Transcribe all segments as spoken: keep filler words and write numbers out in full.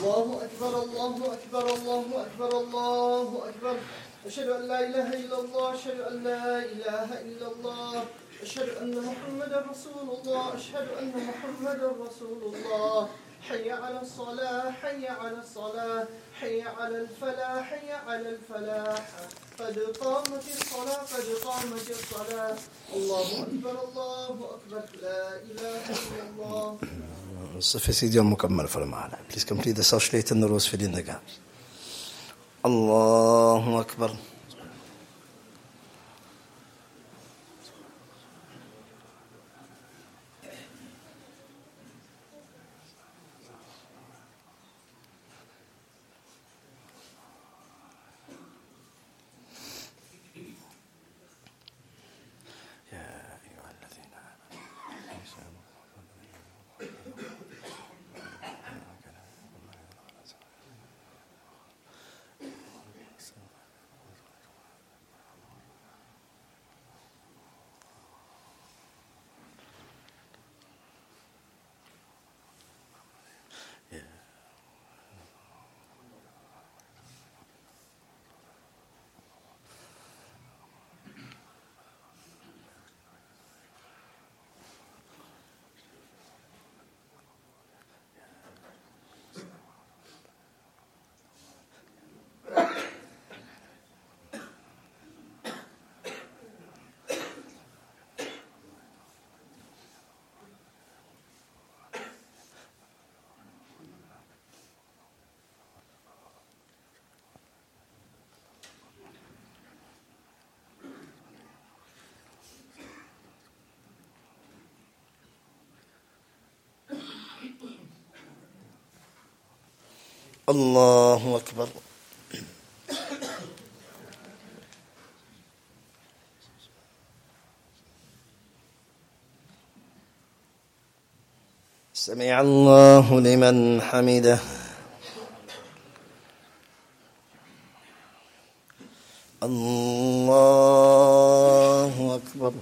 الله أكبر الله أكبر الله أكبر الله أكبر أشهد أن لا إله إلا الله أشهد أن لا إله إلا الله أشهد أن محمدا رسول الله أشهد أن محمدا رسول الله حي على الصلاة حي على الصلاة حي على الفلاح حي على الفلاح قد قامت الصلاة قد قامت الصلاة الله أكبر الله أكبر لا إله إلا الله. Sufficidium مكمل for معنا. Please complete the Saushlet and the rose fill in the gaps. Allahu Akbar. الله أكبر. سمع الله لمن حمده. الله أكبر.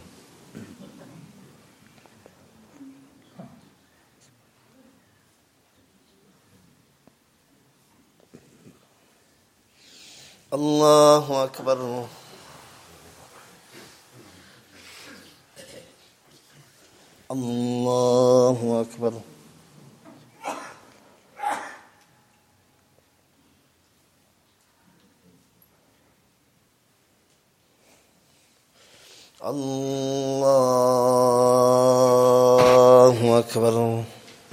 الله أكبر. الله أكبر. الله أكبر.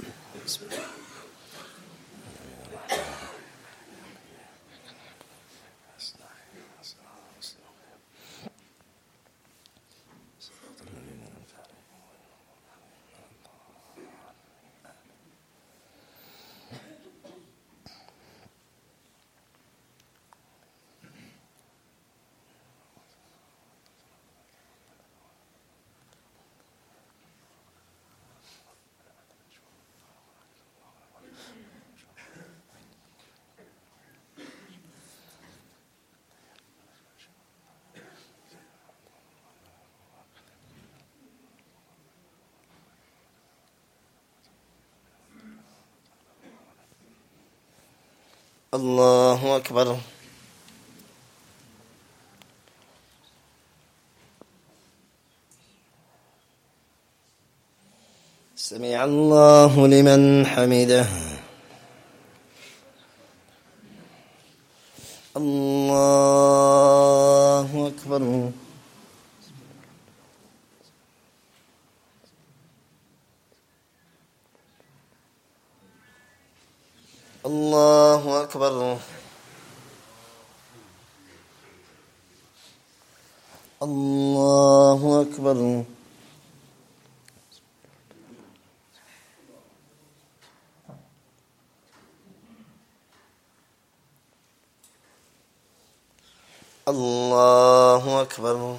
الله أكبر. سمع الله لمن حمده. الله أكبر. الله أكبر. الله أكبر. الله أكبر.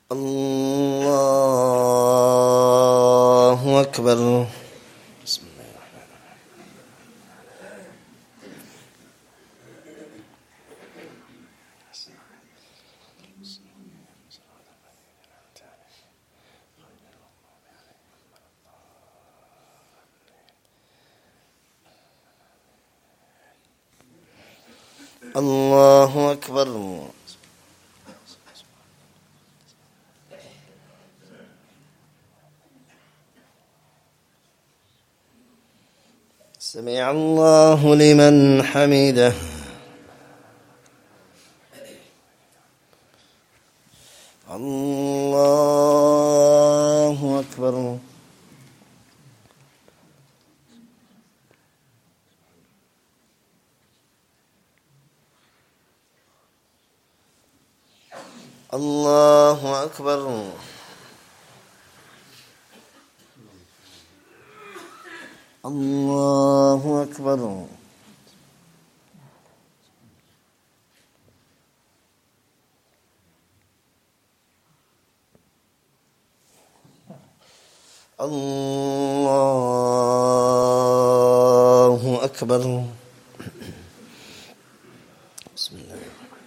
الله أكبر. بسم الله الرحمن الرحيم. الله أكبر. سمع الله لمن حمده. الله أكبر. الله أكبر. الله أكبر. الله أكبر. بسم الله.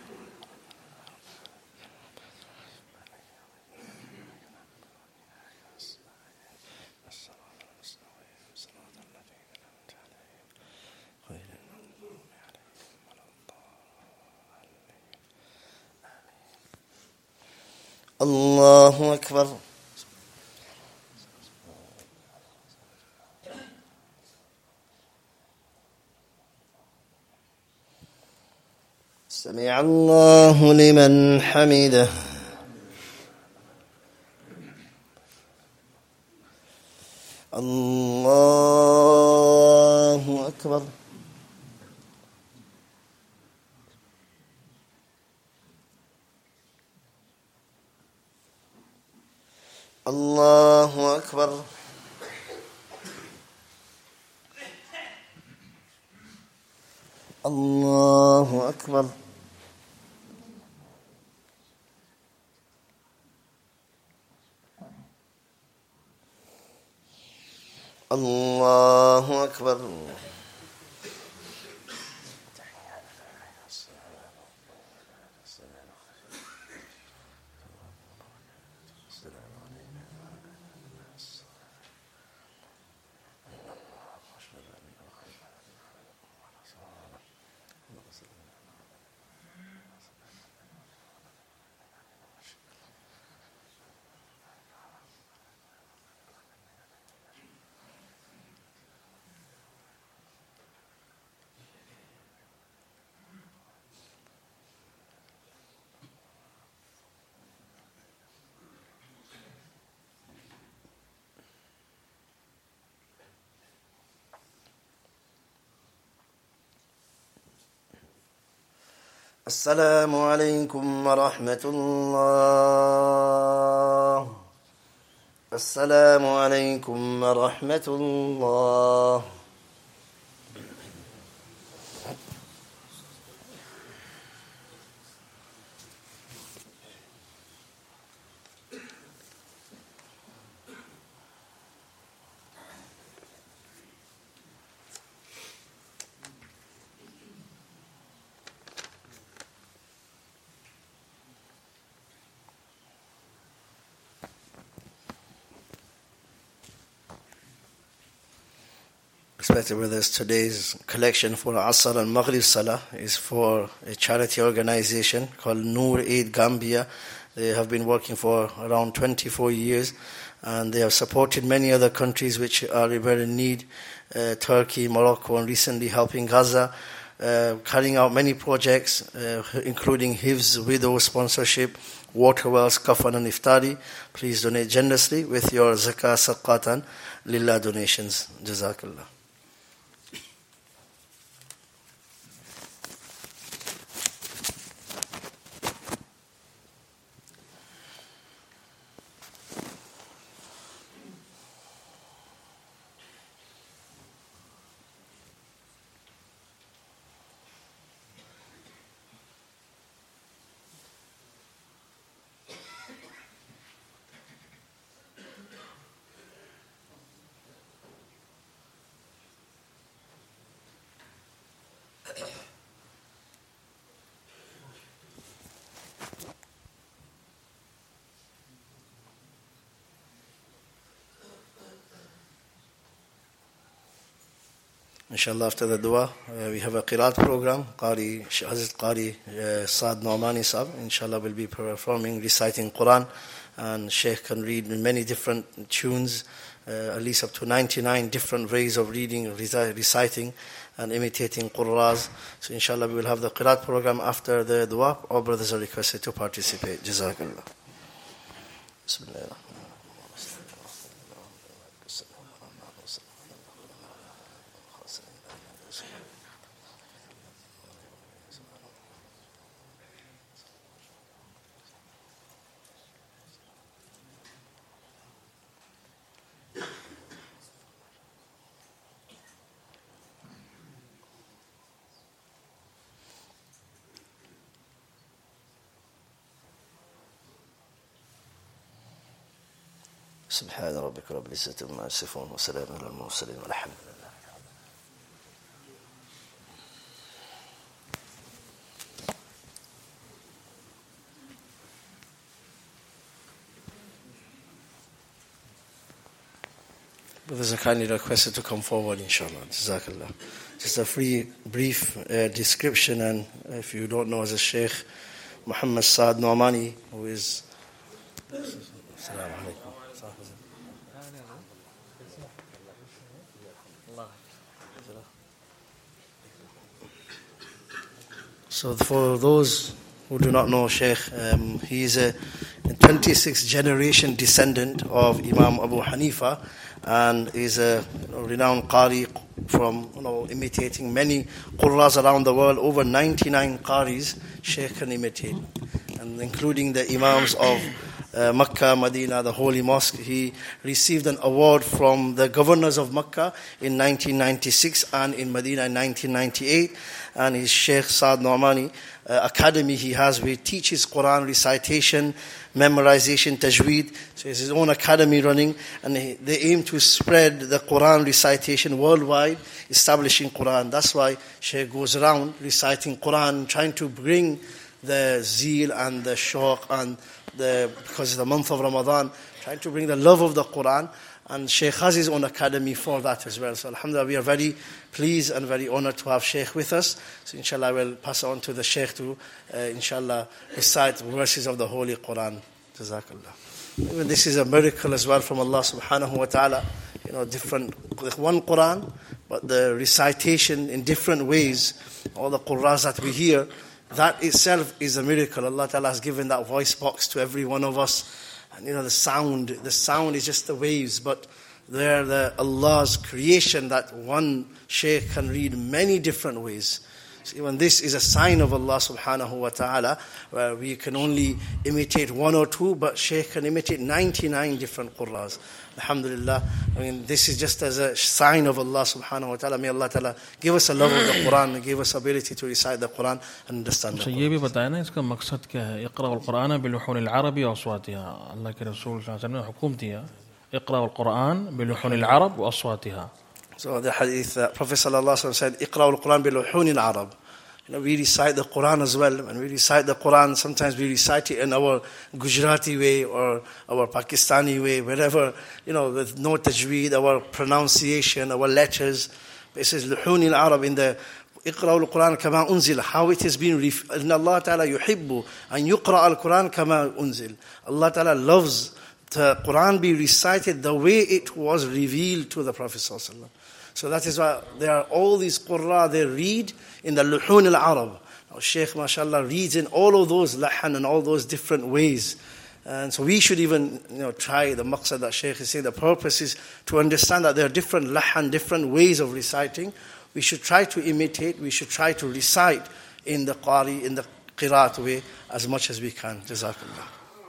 الله أكبر. سمع الله لمن حمده. الله أكبر. الله أكبر. الله أكبر. الله أكبر. السلام عليكم ورحمة الله. السلام عليكم ورحمة الله. Respected brothers, today's collection for Asr and Maghrib Salah is for a charity organization called Noor Aid Gambia. They have been working for around twenty-four years, and they have supported many other countries which are very in need, uh, Turkey, Morocco, and recently helping Gaza, uh, carrying out many projects, uh, including Hifz, widow sponsorship, water wells, kafan and iftari. Please donate generously with your zakah, sadaqatan, lillah donations. Jazakallah. Inshallah, after the dua, uh, we have a Qiraat program. Qari, Hazrat Qari uh, Saad Nu'mani Sahab, inshallah, will be performing, reciting Quran. And Sheikh can read many different tunes, uh, at least up to ninety-nine different ways of reading, reci- reciting, and imitating Qur'as. So inshallah, we will have the Qiraat program after the dua. All brothers are requested to participate. Jazakallah. Bismillah. سبحان ربك رب العزة عما يصفون وسلام على المرسلين والحمد لله. Brothers are kindly requested to come forward, inshallah. Jazakallah. Just a free, brief uh, description, and if you don't know, as a Sheikh Muhammad Saad Nu'mani, who is Assalamu alaikum. So for those who do not know Sheikh, um, he is a twenty-sixth generation descendant of Imam Abu Hanifa, and is a you know, renowned Qari from you know, imitating many Qur'as around the world. Over ninety-nine Qaris Sheikh can imitate, and including the Imams of Uh, Makkah, Medina, the Holy Mosque. He received an award from the governors of Makkah in nineteen ninety-six and in Medina in nineteen ninety-eight. And his Sheikh Saad Nu'mani uh, Academy he has, where he teaches Quran recitation, memorization, tajweed. So he has his own academy running, and he, they aim to spread the Quran recitation worldwide, establishing Quran. That's why Sheikh goes around reciting Quran, trying to bring the zeal and the shauq and the, because it's the month of Ramadan, trying to bring the love of the Quran, and Sheikh has his own academy for that as well. So alhamdulillah, we are very pleased and very honored to have Sheikh with us. So inshallah, I will pass on to the Sheikh to uh, inshallah recite verses of the Holy Quran. Jazakallah. Even this is a miracle as well from Allah subhanahu wa ta'ala. You know, different, one Quran, but the recitation in different ways, all the Qur'ans that we hear, that itself is a miracle. Allah Ta'ala has given that voice box to every one of us. And you know, the sound, the sound is just the waves, but they're the Allah's creation that one Shaykh can read many different ways. So even this is a sign of Allah subhanahu wa ta'ala, where we can only imitate one or two, but Shaykh can imitate ninety-nine different Qur'ans. Alhamdulillah. I mean, this is just as a sign of Allah subhanahu wa ta'ala. May Allah ta'ala give us a love of the Quran and give us ability to recite the Quran and understand the Quran. ये भी बताया ना इसका मकसद क्या है. इक़रा अल-क़ुरान बिलुहून अल-अरब व अस्वातिहा. अल्लाह के रसूल सल्लल्लाहु अलैहि वसल्लम ने हुक्म दिया इक़रा अल-क़ुरान बिलुहून अल-अरब व अस्वातिहा. So the hadith, uh, Prophet sallallahu alaihi wasallam said, "Iqra al-Quran biluhun al-Arab." You know, we recite the Quran as well. When we recite the Quran, sometimes we recite it in our Gujarati way or our Pakistani way, wherever, you know, with no tajweed, our pronunciation, our letters. It says, "Luhun al-Arab" in the Iqra al-Quran kama unzil. How it has been, ref- in Allah Ta'ala yuhibbu an yuqra al-Quran kama unzil. Allah Ta'ala loves the Quran be recited the way it was revealed to the Prophet sallallahu alaihi wasallam. So that is why there are all these Qur'an, they read in the Luhun al-Arab. Now Shaykh, mashallah, reads in all of those lahan and all those different ways. And so we should even, you know, try the maqsad that Shaykh is saying. The purpose is to understand that there are different lahan, different ways of reciting. We should try to imitate, we should try to recite in the Qari, in the Qiraat way as much as we can. Jazakallah.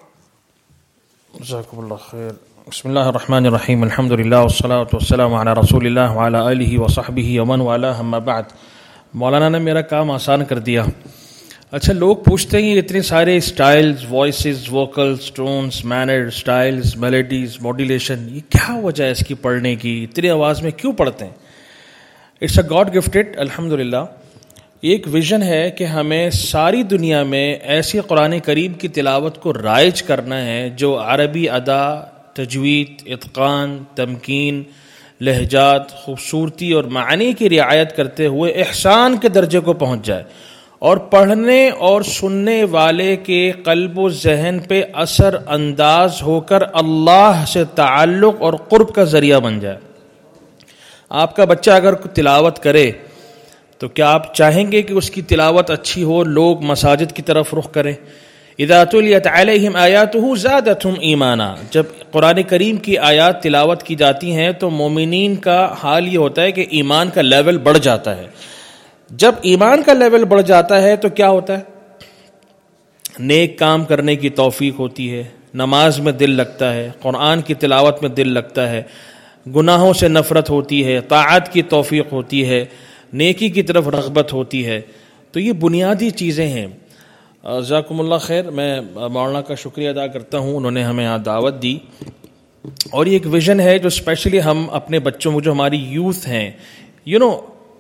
Jazakumullah khair. Bismillah ar-Rahman ar-Rahim. Alhamdulillah wassalatu wassalamu ala Rasulillah wa ala alihi wa sahbihi wa man wala amma ba'd. मौलाना ने मेरा काम आसान कर दिया. अच्छा, लोग पूछते हैं इतने सारे styles, voices, vocals, tones, manner, styles, melodies, modulation, ये क्या वजह है इसकी पढ़ने की? इतनी आवाज़ में क्यों पढ़ते हैं? इट्स अ गॉड गिफ्टेड, अल्हम्दुलिल्लाह. एक विजन है कि हमें सारी दुनिया में ऐसी कुरान करीम की तिलावत को राइज करना है जो अरबी अदा, तजवीद, इत्कान, तमकीन, لہجات, خوبصورتی اور معانی کی رعایت کرتے ہوئے احسان کے درجے کو پہنچ جائے اور پڑھنے اور سننے والے کے قلب و ذہن پہ اثر انداز ہو کر اللہ سے تعلق اور قرب کا ذریعہ بن جائے. آپ کا بچہ اگر تلاوت کرے تو کیا آپ چاہیں گے کہ اس کی تلاوت اچھی ہو, لوگ مساجد کی طرف رخ کریں؟ اذا تلیت علیہم آیاتہ زادتہم ایمانا, جب قرآن کریم کی آیات تلاوت کی جاتی ہیں تو مومنین کا حال یہ ہوتا ہے کہ ایمان کا لیول بڑھ جاتا ہے. جب ایمان کا لیول بڑھ جاتا ہے تو کیا ہوتا ہے؟ نیک کام کرنے کی توفیق ہوتی ہے, نماز میں دل لگتا ہے, قرآن کی تلاوت میں دل لگتا ہے, گناہوں سے نفرت ہوتی ہے, طاعت کی توفیق ہوتی ہے, نیکی کی طرف رغبت ہوتی ہے. تو یہ بنیادی چیزیں ہیں. جزاکم اللہ خیر. میں مولانا کا شکریہ ادا کرتا ہوں, انہوں نے ہمیں یہاں دعوت دی, اور یہ ایک ویژن ہے جو اسپیشلی ہم اپنے بچوں کو, جو ہماری یوتھ ہیں, you know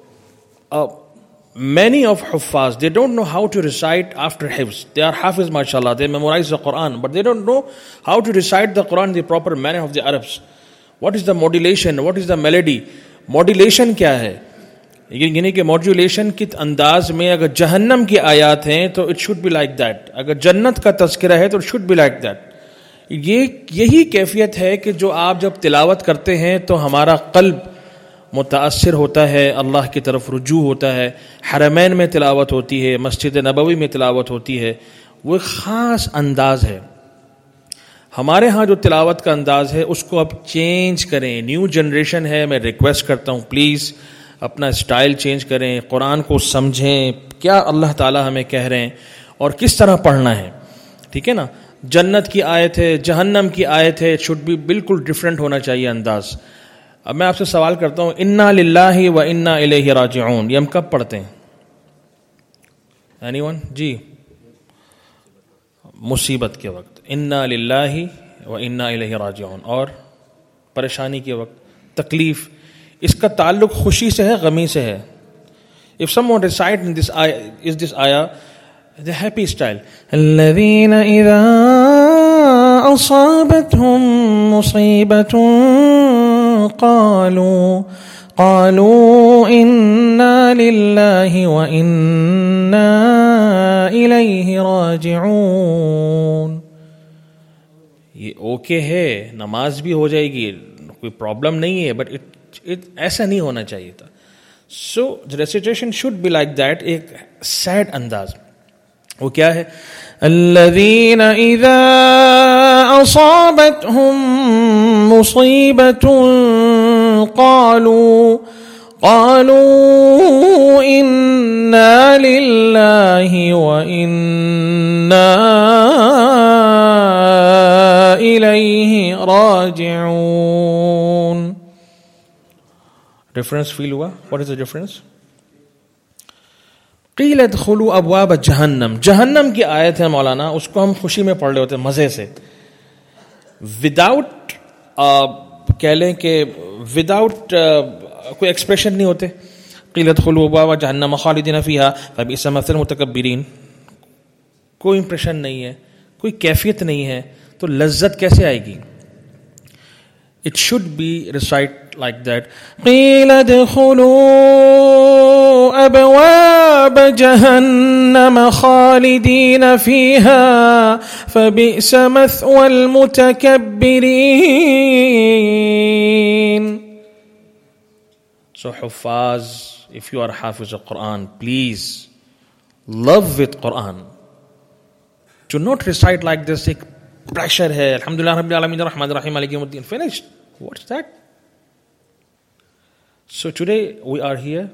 many of Huffaz, they don't know how to recite after Hifz. They are Hafiz, mashallah, they memorize the Quran, but they don't know how to recite the Quran in the proper manner of the Arabs. What is the modulation? What is the melody? Modulation کیا ہے؟ یعنی کہ modulation کے انداز میں اگر جہنم کی آیات ہیں تو it should be like that. اگر جنت کا تذکرہ ہے تو it should be like that. یہ یہی کیفیت ہے کہ جو آپ جب تلاوت کرتے ہیں تو ہمارا قلب متاثر ہوتا ہے, اللہ کی طرف رجوع ہوتا ہے. حرمین میں تلاوت ہوتی ہے, مسجد نبوی میں تلاوت ہوتی ہے, وہ ایک خاص انداز ہے. ہمارے ہاں جو تلاوت کا انداز ہے اس کو اب چینج کریں. نیو جنریشن ہے, میں ریکویسٹ کرتا ہوں پلیز اپنا اسٹائل چینج کریں, قرآن کو سمجھیں, کیا اللہ تعالیٰ ہمیں کہہ رہے ہیں اور کس طرح پڑھنا ہے. ٹھیک ہے نا, جنت کی آیت ہے, جہنم کی آیت ہے, شوڈ بھی بالکل ڈفرینٹ ہونا چاہیے انداز. اب میں آپ سے سوال کرتا ہوں, انا للہ و انا الیہ راجعون, یہ ہم کب پڑھتے ہیں؟ Any one? جی, مصیبت کے وقت انا للہ و انا الیہ راجعون, اور پریشانی کے وقت, تکلیف. اس کا تعلق خوشی سے ہے, غمی سے ہے. If someone recite in this ayah, is this ayah the happy style, الذين إذا أصابتهم مصيبة قالوا قالوا إنا لله وإنا إليه راجعون. یہ اوکے ہے, نماز بھی ہو جائے گی, کوئی پرابلم نہیں ہے, بٹ ایسا نہیں ہونا چاہیے تھا. So recitation should be like that, ایک سیڈ انداز. وہ کیا ہے؟ الذین اذا اصابتهم مصیبۃ قالوا قالوا انا للہ وانا الیہ راجعون. ڈفرنس فیل ہوا؟ What is the difference? قیل ادخلوا ابواب جہنم, جہنم کی آیت ہے مولانا, اس کو ہم خوشی میں پڑھ رہے ہوتے ہیں, مزے سے, وداؤٹ کہہ لیں کہ وداؤٹ کوئی ایکسپریشن نہیں ہوتے. قیل ادخلوا ابواب جہنم خالدین فیہا فبئس مثوى المتکبرین, کوئی امپریشن نہیں ہے, کوئی کیفیت نہیں ہے, تو لذت کیسے آئے گی؟ It should be recite like that. قِيلَ ادْخُلُوا أَبْوَابَ جَهَنَّمَ خَالِدِينَ فِيهَا فَبِئْسَ مَثْوَى الْمُتَكَبِّرِينَ. So Huffaz, if you are Hafiz of Quran, please love with Quran. Do not recite like this. ایک pressure ہے, الحمدللہ رب العالمین الرحمن الرحیم مالک یوم الدین, finished. What's that? So today we are here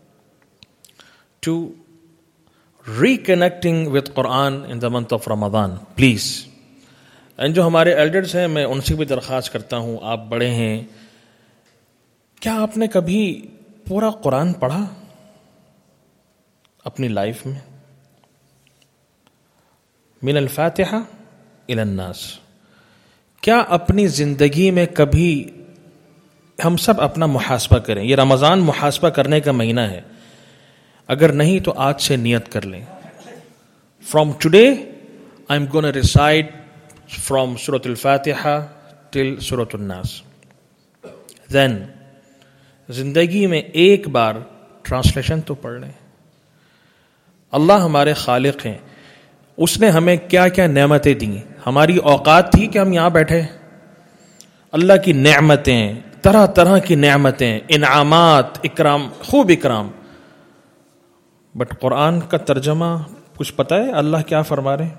to reconnecting with Quran in the month of Ramadan. Please. And جو ہمارے elders ہیں, میں ان سے بھی درخواست کرتا ہوں, آپ بڑے ہیں, کیا آپ نے کبھی پورا قرآن پڑھا اپنی لائف میں؟ من الفاتحہ الی الناس. کیا اپنی زندگی میں کبھی, ہم سب اپنا محاسبہ کریں, یہ رمضان محاسبہ کرنے کا مہینہ ہے, اگر نہیں تو آج سے نیت کر لیں. From today I am gonna recite from سورۃ الفاتحہ ٹل سورۃ الناس. دین जिंदगी में एक बार ट्रांसलेशन तो पढ़ लें। अल्लाह हमारे खालिक हैं, उसने हमें क्या क्या नेमतें दी। हमारी औकात थी कि हम यहाँ बैठे? अल्लाह की नेमतें, तरह तरह की नेमतें, इनामात, इकराम, खूब इकराम। बट कुरान का तर्जमा कुछ पता है अल्लाह क्या फरमा रहे?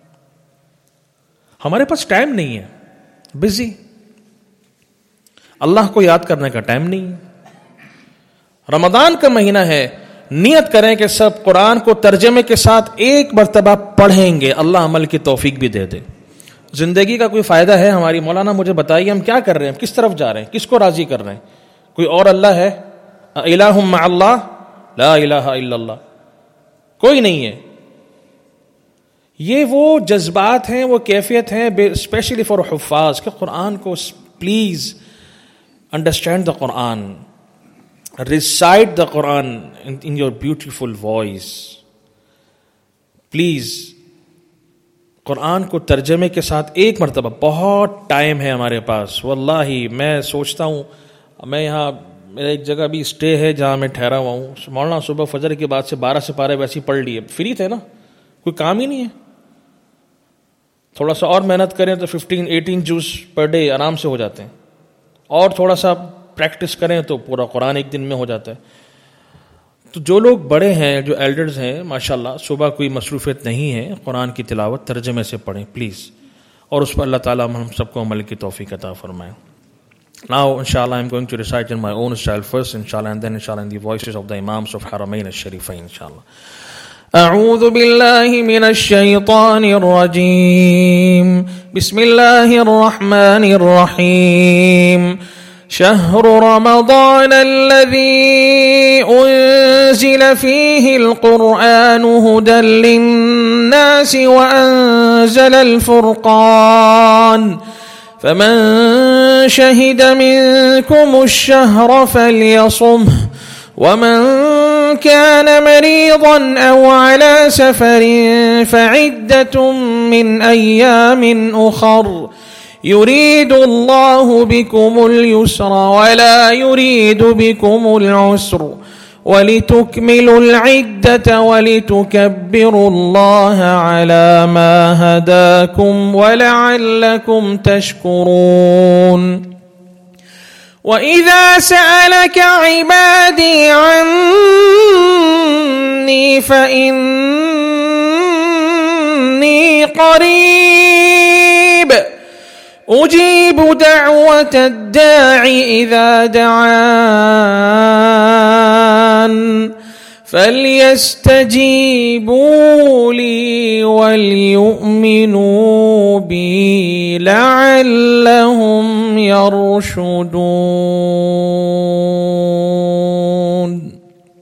हमारे पास टाइम नहीं है, बिजी। अल्लाह को याद करने का टाइम नहीं है। रमजान का महीना है, नियत करें कि सब कुरान को तर्जमे के साथ एक मरतबा पढ़ेंगे। अल्लाह अमल की तौफीक भी दे दे। जिंदगी का कोई फायदा है हमारी? मौलाना मुझे बताइए हम क्या कर रहे हैं, किस तरफ जा रहे हैं, किसको राजी कर रहे हैं? कोई और अल्लाह है? इलाहुम मअल्लाह ला इलाहा इल्लल्लाह, कोई नहीं है। ये वो जज्बात हैं, वो कैफियत है स्पेशली फॉर हुफ्फाज के कुरान को। Please understand the Quran, recite the Quran in your beautiful voice. Please Quran को तर्जमे के साथ एक मरतबा, बहुत टाइम है हमारे पास। वल्लाही मैं सोचता हूँ, मैं यहाँ मेरा एक जगह भी स्टे है जहाँ मैं ठहरा हुआ हूँ। मौलाना सुबह फजर के बाद से बारह से पारे वैसे ही पढ़ लिए, फ्री थे ना, कोई काम ही नहीं है। थोड़ा सा और मेहनत करें तो फिफ्टीन एटीन जूस पर डे आराम से हो जाते हैं, और थोड़ा सा प्रैक्टिस करें तो पूरा कुरान एक दिन में हो जाता है। तो जो लोग बड़े हैं, जो एल्डर्स हैं, माशाल्लाह, सुबह कोई मसरूफियत नहीं है, कुरान की तिलावत तर्जमे से पढ़ें प्लीज़, और उस पर अल्लाह ताला हम सबको अमल की तौफीक अता फरमाए। Now, inshallah, I'm going to recite in my own style first, inshallah, and then inshallah in the voices of the Imams of Haramain al-Sharifain, inshallah. أعوذ بالله من الشيطان الرجيم. بسم الله الرحمن الرحيم. شهر رمضان الذي أنزل فيه القرآن هدى للناس وأنزل الفرقان فمن شهد منكم الشهر فليصمه ومن كان مريضا أو على سفر فعدة من أيام أخر يريد الله بكم اليسر ولا يريد بكم العسر ولتكملوا العدة ولتكبروا الله على ما هداكم ولعلكم تشكرون. وإذا سألك عبادي عني فإني قريب أجيب دعوة الداع إذا دعان فليستجيبوا لي وليؤمنوا بي لعلهم يرشدون.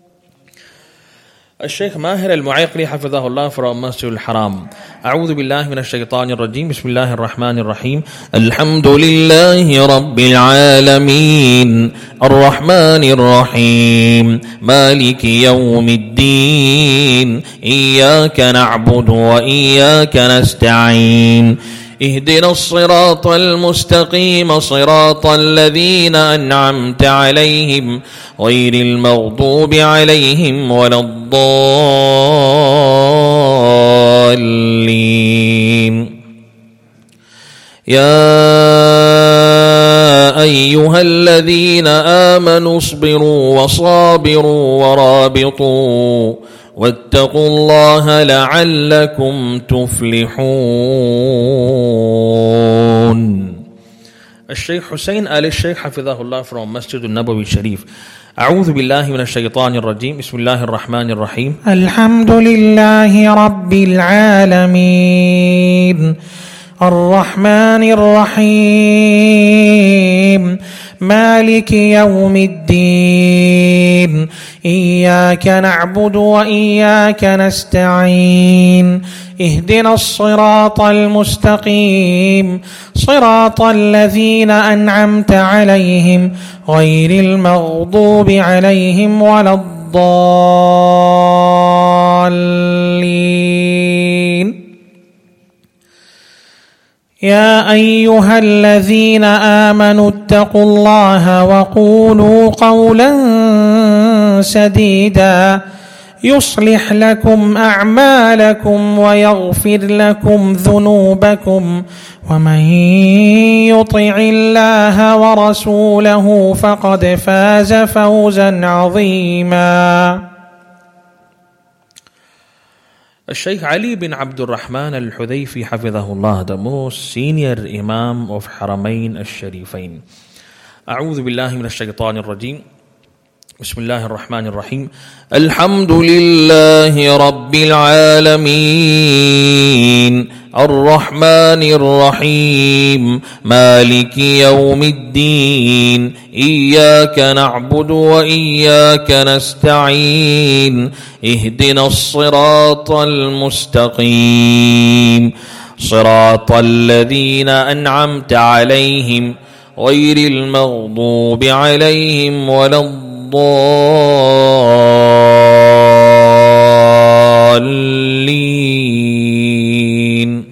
الشيخ ماهر المعيقلي حفظه الله from مسجد الحرام. أعوذ بالله من الشيطان الرجيم. بسم الله الرحمن الرحيم. الحمد لله رب العالمين الرحمن الرحيم مالك يوم الدين إياك نعبد وإياك نستعين اهدنا الصراط المستقيم صراط الذين أنعمت عليهم غير المغضوب عليهم ولا الضالين. يا أيها الذين آمنوا اصبروا وصابروا ورابطوا واتقوا الله لعلكم تفلحون. الشيخ حسين آل الشيخ حفظه الله from مسجد النبوي الشريف. أعوذ بالله من الشيطان الرجيم. بسم الله الرحمن الرحيم. الحمد لله رب العالمين الرحمن الرحيم مالك يوم الدين إياك نعبد وإياك نستعين اهدنا الصراط المستقيم صراط الذين أنعمت عليهم غير المغضوب عليهم ولا الضالين. يا يا أيها الذين آمنوا اتقوا الله وقولوا قولا سديدا يصلح لكم أعمالكم ويغفر لكم ذنوبكم ومن يطع الله ورسوله فقد فاز فوزا عظيما. Shaykh Ali bin Abdul Rahman al-Hudayfi hafidhahullah, the most senior Imam of Haramain al-Sharifain. A'udhu billahi minash shaitanir rajim. Bismillahir Rahmanir Rahim. Alhamdulillahi Rabbil Alameen. Ar-Rahmanir Rahim. Maliki Yawmiddin. Iyyaka na'budu wa iyyaka nasta'in. اهدنا الصراط المستقيم صراط الذين أنعمت عليهم غير المغضوب عليهم ولا الضالين.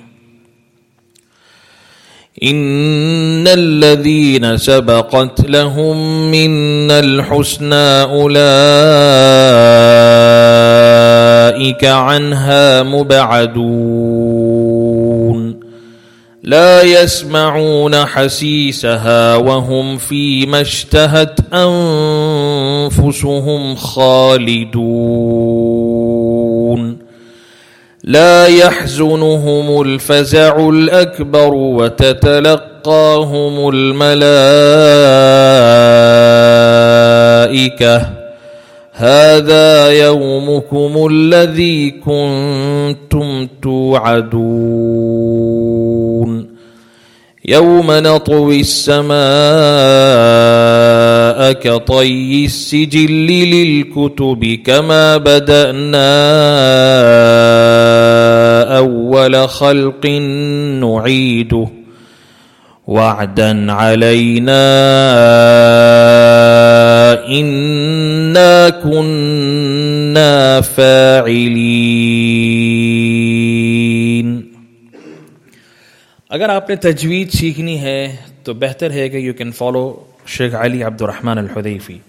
إن الذين سبقت لهم منا الحسنى أولئك عنها مبعدون لا يسمعون حسيسها وهم فيما اشتهت أنفسهم خالدون لا يحزنهم الفزع الأكبر وتتلقاهم الملائكة هذا يومكم الذي كنتم توعدون يوم نطوي السماء كطي السجل للكتب كما بدأنا أول خلق نعيده وعدا علينا إنا كنا فاعلين. अगर आपने तजवीद सीखनी है तो बेहतर है कि you can follow Sheikh Ali Abdul Rahman Al Hudhaifi.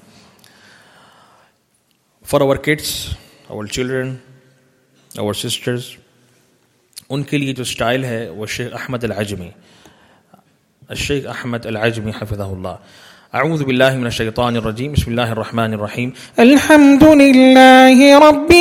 For our kids, our children, our sisters, उनके लिए जो स्टाइल है वो शेख अहमद अल अजमी, शेख अहमद अल अजमी हफिज़हुल्लाह. أعوذ بالله من الشيطان الرجيم. بسم الله الرحمن الرحيم. الحمد لله رب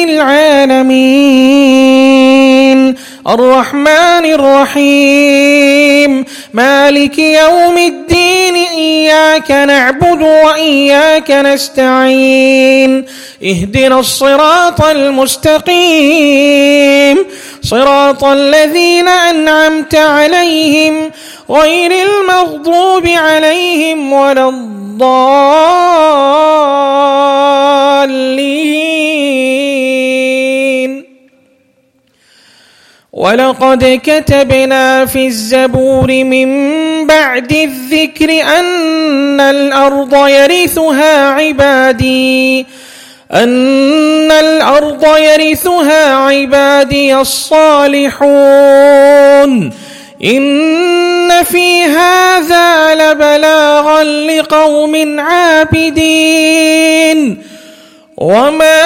العالمين الرحمن الرحيم مالك يوم الدين إياك نعبد وإياك نستعين اهدنا الصراط المستقيم صراط الذين أنعمت عليهم غير المغضوب عليهم ولا الضالين. ولقد كتبنا في الزبور من بعد الذكر أن الأرض يرثها عبادي أن الأرض يرثها عبادي الصالحون إن في هذا لبلاغا لقوم عابدين وما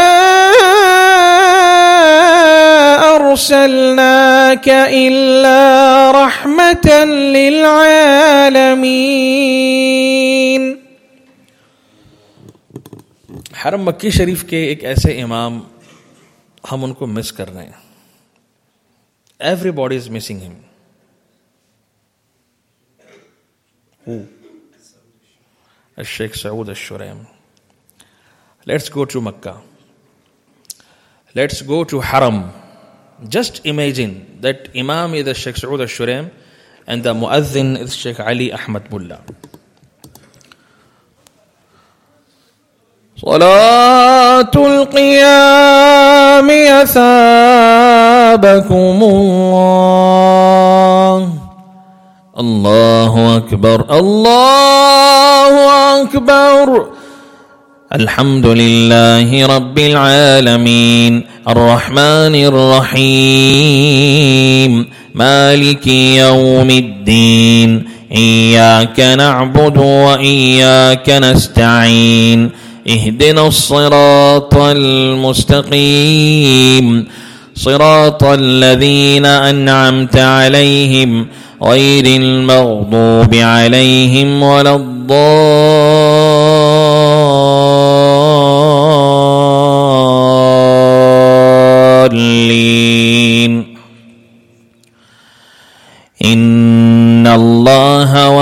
أرسلناك إلا رحمة للعالمين. हरम मक्की शरीफ के एक ऐसे इमाम हम उनको मिस कर रहे हैं. Everybody is missing him. Who? Sheikh Saud al-Shuraim. Let's go to Makkah. Let's go to Haram. Just imagine that Imam is Sheikh Saud al-Shuraim and the Muazzin is Sheikh Ali Ahmad Mullah. صلاة القيام يثابكم الله. الله أكبر الله أكبر الحمد लिल्लाहि रब्बिल आलमीन अर्रहमानिर रहीम मालिकी यौमिद्दीन इय्याका नअबुदु व इय्याका नस्तईन इहदिनस सिरातल मुस्तकीम सिरातल लज़ीना अन्अमता अलैहिम गैरिल मग़दूबि अलैहिम वलद्दाल्लीन इन्नल्लाह व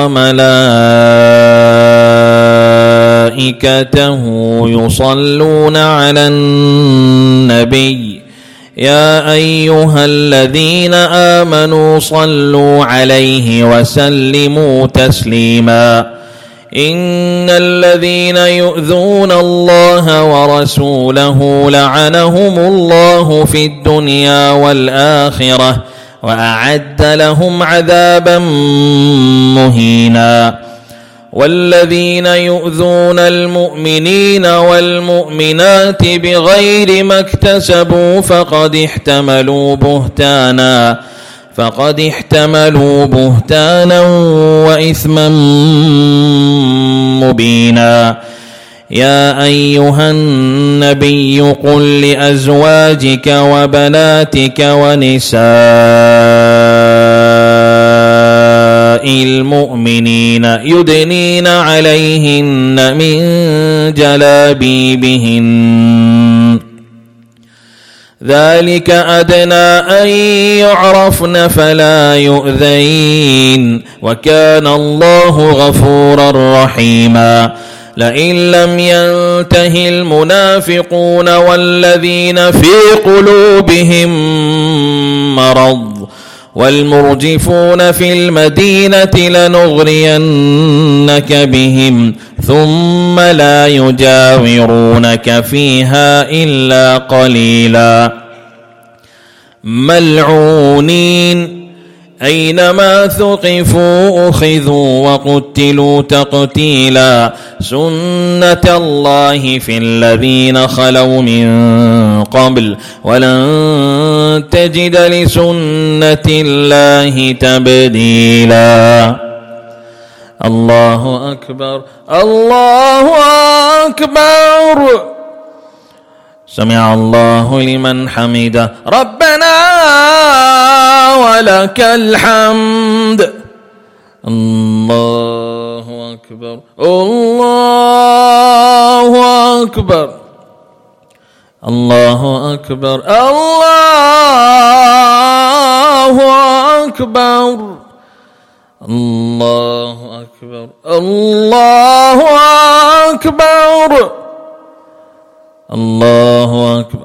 मलाइकतहु युसल्लूना अलन नबी या अय्युहल्लज़ीना आमनू सल्लू अलैहि वसल्लिमू तस्लीमा इन्नल्लज़ीना युअ्ज़ूना अल्लाह व रसूलहु लअनहुमुल्लाहु फिद दुनिया वल आखिरह व अअद्द लहुम अज़ाबन मुहीना والذين يؤذون المؤمنين والمؤمنات بغير ما اكتسبوا فقد احتملوا بهتانا فقد احتملوا بهتانا وإثما مبينا يا أيها النبي قل لأزواجك وبناتك ونساء المؤمنين يدنين عليهن من جلابيبهن ذلك أدنى أن يعرفن فلا يؤذين وكان الله غفورا رحيما لئن لم ينته المنافقون والذين في قلوبهم مرض والمرجفون في المدينة لنغرينك بهم ثم لا يجاورونك فيها إلا قليلا ملعونين أينما ثقفوا أخذوا وقتلوا تقتيلا سنة الله في الذين خلوا من قبل ولن تجد لسنة الله تبديلا الله أكبر الله أكبر سمع الله لمن حمده ربنا ولك الحمد الله أكبر الله أكبر الله أكبر الله أكبر الله أكبر الله أكبر الله أكبر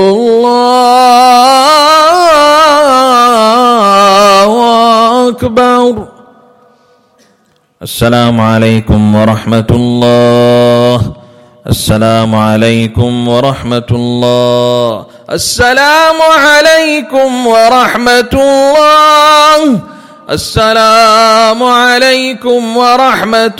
الله أكبر السلام عليكم ورحمة الله السلام عليكم ورحمة الله السلام عليكم ورحمة الله السلام عليكم ورحمة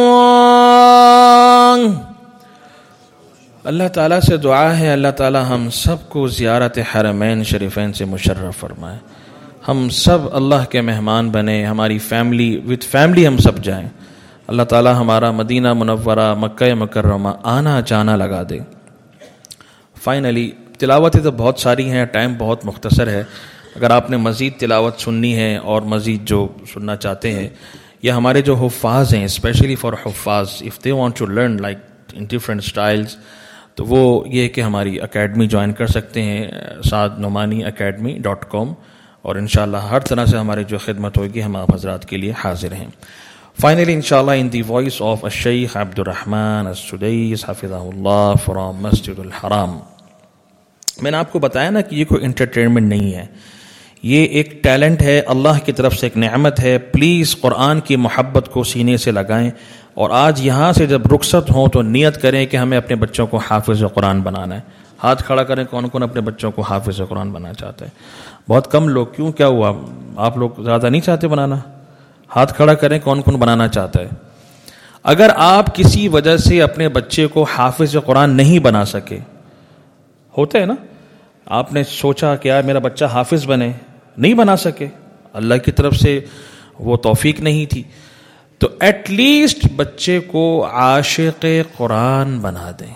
الله अल्लाह ताला से दुआ है अल्लाह ताला हम सब को ज़ियारत हरमैन शरीफैन से मुशर्रफ फरमाए हम सब अल्लाह के मेहमान बने हमारी फैमिली विद फैमिली हम सब जाएं अल्लाह ताला हमारा मदीना मुनव्वरा मक्का मुकर्रमा आना जाना लगा दे। फाइनली तिलावतें तो बहुत सारी हैं टाइम बहुत मुख्तसर है अगर आपने मज़ीद तिलावत सुननी है और मज़ीद जो सुनना चाहते हैं या हमारे जो हुफ़ाज़ हैं स्पेशली फॉर हुफ़ाज़ if they want to learn like in different styles तो वो ये कि हमारी एकेडमी ज्वाइन कर सकते हैं Saad Numani academy dot com और इंशाअल्लाह हर तरह से हमारी जो खिदमत होगी हम आप हज़रात के लिए हाजिर हैं। फाइनली इंशाअल्लाह in the voice of Ash-Sheikh Abdur-Rahman As-Sudais हफ़िज़हुल्लाह फ्रॉम मस्जिदुल हराम। मैंने आपको बताया ना कि ये कोई एंटरटेनमेंट नहीं है, ये एक टैलेंट है, अल्लाह की तरफ से एक नेमत है। प्लीज़ कुरान की मोहब्बत को सीने से लगाएं और आज यहाँ से जब रुखसत हों तो नियत करें कि हमें अपने बच्चों को हाफिज़ कुरान बनाना है। हाथ खड़ा करें कौन कौन अपने बच्चों को हाफिज़ कुरान बनाना चाहता है। बहुत कम लोग, क्यों क्या हुआ, आप लोग ज़्यादा नहीं चाहते बनाना? हाथ खड़ा करें कौन कौन बनाना चाहता है। اگر آپ کسی وجہ سے اپنے بچے کو حافظ قرآن نہیں بنا سکے، ہوتا ہے نا، آپ نے سوچا کہ یار میرا بچہ حافظ بنے، نہیں بنا سکے، اللہ کی طرف سے وہ توفیق نہیں تھی، تو ایٹ لیسٹ بچے کو عاشق قرآن بنا دیں.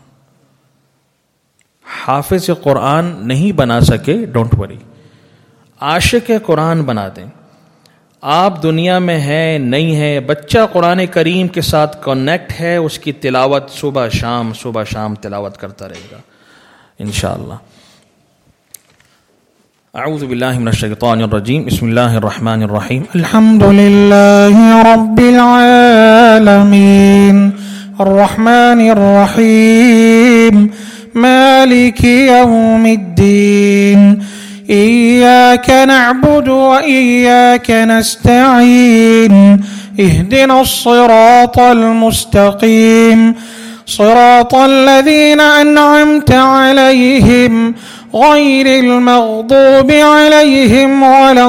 حافظ قرآن نہیں بنا سکے، ڈونٹ وری، عاشق قرآن بنا دیں. آپ دنیا میں ہیں نہیں ہے، بچہ قرآن کریم کے ساتھ کنیکٹ ہے، اس کی تلاوت صبح شام صبح شام تلاوت کرتا رہے گا انشاءاللہ. اعوذ باللہ من الشیطان الرجیم، بسم اللہ الرحمن الرحیم. الحمد للہ رب العالمین الرحمن الرحیم مالک یوم الدین إياك نعبد وإياك نستعين اهدنا الصراط المستقيم صراط الذين أنعمت عليهم غير المغضوب عليهم ولا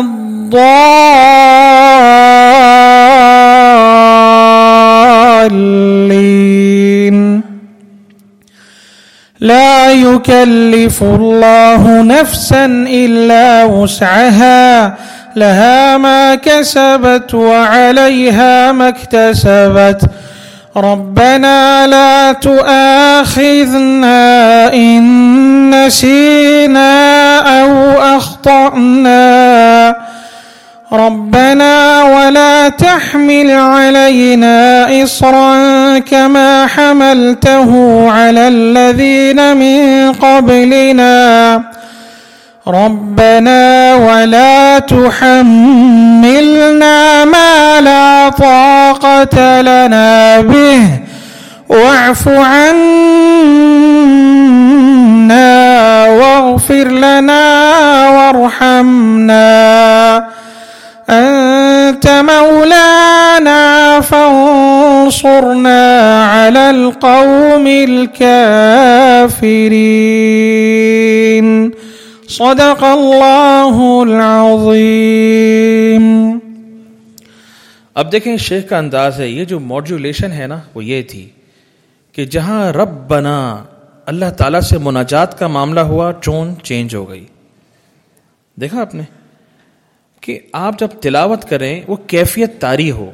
الضالين. لا يكلف الله نفسا إلا وسعها لها ما كسبت وعليها ما اكتسبت ربنا لا تؤاخذنا إن نسينا أو أخطأنا ربنا ولا تحمل علينا إصرا كما حملته على الذين من قبلنا ربنا ولا تحملنا ما لا طاقة لنا به واعف عنا واغفر لنا وارحمنا أنت مولانا فانصرنا على القوم الكافرين. صدق اللہ العظیم. اب دیکھیں شیخ کا انداز ہے، یہ جو ماڈیولیشن ہے نا وہ یہ تھی کہ جہاں ربنا اللہ تعالیٰ سے مناجات کا معاملہ ہوا، ٹون چینج ہو گئی. دیکھا آپ نے کہ آپ جب تلاوت کریں وہ کیفیت طاری ہو،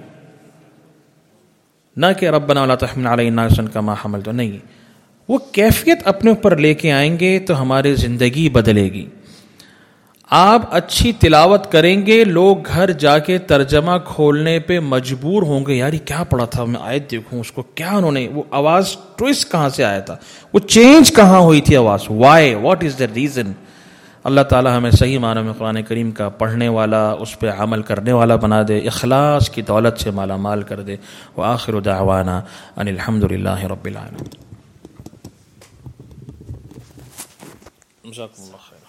نہ کہ ربنا ولا تحمل علینا اصرا کما حملت، نہیں، وہ کیفیت اپنے اوپر لے کے آئیں گے تو ہماری زندگی بدلے گی. آپ اچھی تلاوت کریں گے، لوگ گھر جا کے ترجمہ کھولنے پہ مجبور ہوں گے، یار یہ کیا پڑھا تھا، میں آیت دیکھوں اس کو، کیا انہوں نے وہ آواز ٹوئسٹ کہاں سے آیا تھا، وہ چینج کہاں ہوئی تھی آواز، why, what is the reason. اللہ تعالی ہمیں صحیح معنی میں قرآن کریم کا پڑھنے والا، اس پہ عمل کرنے والا بنا دے، اخلاص کی دولت سے مالا مال کر دے. وآخر دعوانا ان الحمد للہ رب العالمین. جزاکم اللہ خیر.